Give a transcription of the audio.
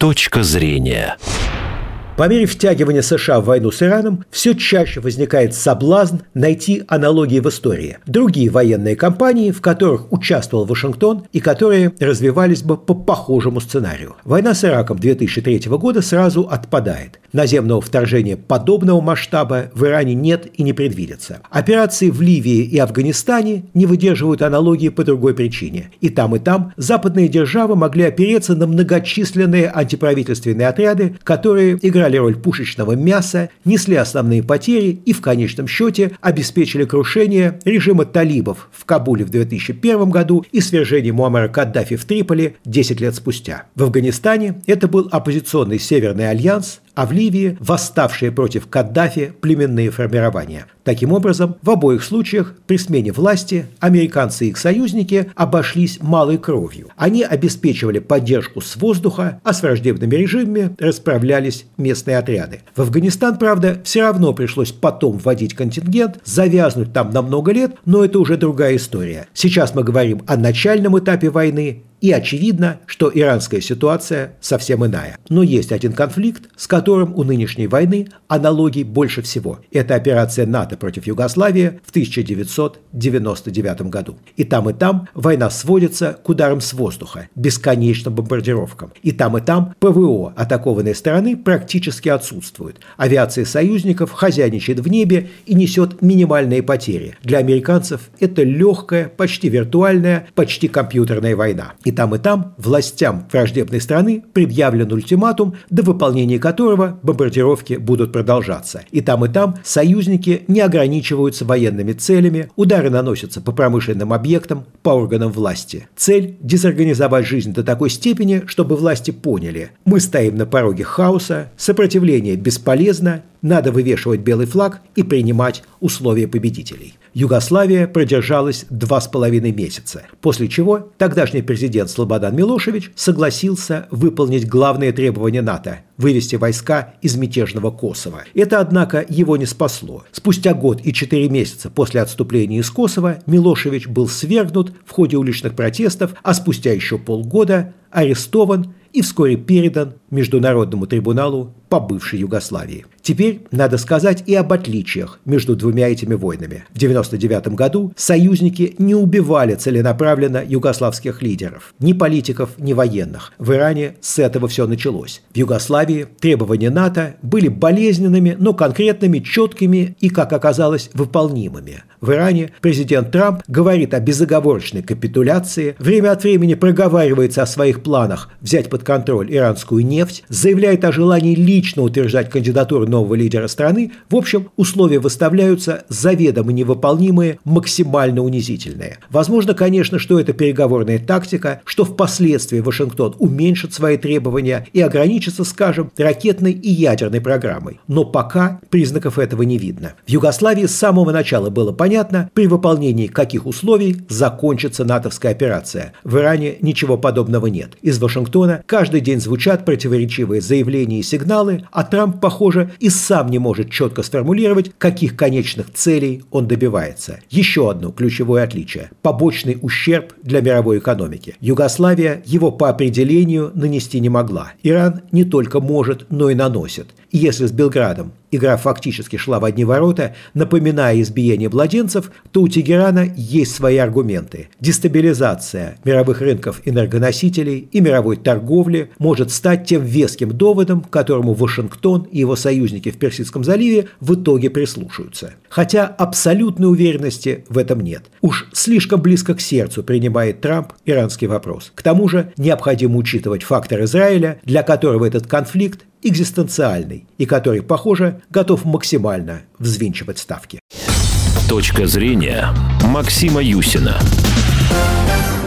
Точка зрения. По мере втягивания США в войну с Ираном все чаще возникает соблазн найти аналогии в истории. Другие военные кампании, в которых участвовал Вашингтон и которые развивались бы по похожему сценарию. Война с Ираком 2003 года сразу отпадает. Наземного вторжения подобного масштаба в Иране нет и не предвидится. Операции в Ливии и Афганистане не выдерживают аналогии по другой причине. И там западные державы могли опереться на многочисленные антиправительственные отряды, которые играли роль пушечного мяса, несли основные потери и в конечном счете обеспечили крушение режима талибов в Кабуле в 2001 году и свержение Муаммара Каддафи в Триполи 10 лет спустя. В Афганистане это был оппозиционный Северный альянс, а в Ливии – восставшие против Каддафи племенные формирования. Таким образом, в обоих случаях при смене власти американцы и их союзники обошлись малой кровью. Они обеспечивали поддержку с воздуха, а с враждебными режимами расправлялись местные отряды. В Афганистан, правда, все равно пришлось потом вводить контингент, завязнуть там на много лет, но это уже другая история. Сейчас мы говорим о начальном этапе войны, и очевидно, что иранская ситуация совсем иная. Но есть один конфликт, с которым у нынешней войны аналогий больше всего. Это операция НАТО против Югославии в 1999 году. И там война сводится к ударам с воздуха, бесконечным бомбардировкам. И там ПВО атакованной стороны практически отсутствует. Авиация союзников хозяйничает в небе и несет минимальные потери. Для американцев это легкая, почти виртуальная, почти компьютерная война. И там властям враждебной страны предъявлен ультиматум, до выполнения которого бомбардировки будут продолжаться. И там союзники не ограничиваются военными целями, удары наносятся по промышленным объектам, по органам власти. Цель – дезорганизовать жизнь до такой степени, чтобы власти поняли: мы стоим на пороге хаоса, сопротивление бесполезно, надо вывешивать белый флаг и принимать условия победителей. Югославия продержалась 2,5 месяца, после чего тогдашний президент Слободан Милошевич согласился выполнить главные требования НАТО – вывести войска из мятежного Косово. Это, однако, его не спасло. Спустя год и 4 месяца после отступления из Косово Милошевич был свергнут в ходе уличных протестов, а спустя еще полгода арестован и вскоре передан Международному трибуналу по бывшей Югославии. Теперь надо сказать и об отличиях между двумя этими войнами. В 1999 году союзники не убивали целенаправленно югославских лидеров, ни политиков, ни военных. В Иране с этого все началось. В Югославии требования НАТО были болезненными, но конкретными, четкими и, как оказалось, выполнимыми. В Иране президент Трамп говорит о безоговорочной капитуляции, время от времени проговаривается о своих планах взять под контроль иранскую нефть, заявляет о желании лично утверждать кандидатуру нового лидера страны. В общем, условия выставляются заведомо невыполнимые, максимально унизительные. Возможно, конечно, что это переговорная тактика, что впоследствии Вашингтон уменьшит свои требования и ограничится, скажем, ракетной и ядерной программой. Но пока признаков этого не видно. В Югославии с самого начала было понятно, при выполнении каких условий закончится натовская операция. В Иране ничего подобного нет. Из Вашингтона каждый день звучат противоречивые заявления и сигналы, а Трамп, похоже, и сам не может четко сформулировать, каких конечных целей он добивается. Еще одно ключевое отличие – побочный ущерб для мировой экономики. Югославия его по определению нанести не могла. Иран не только может, но и наносит. И если с Белградом игра фактически шла в одни ворота, напоминая избиение младенцев, то у Тегерана есть свои аргументы. Дестабилизация мировых рынков энергоносителей и мировой торговли может стать тем веским доводом, к которому Вашингтон и его союзники в Персидском заливе в итоге прислушаются. Хотя абсолютной уверенности в этом нет. Уж слишком близко к сердцу принимает Трамп иранский вопрос. К тому же необходимо учитывать фактор Израиля, для которого этот конфликт экзистенциальный и который, похоже, готов максимально взвинчивать ставки. Точка зрения Максима Юсина.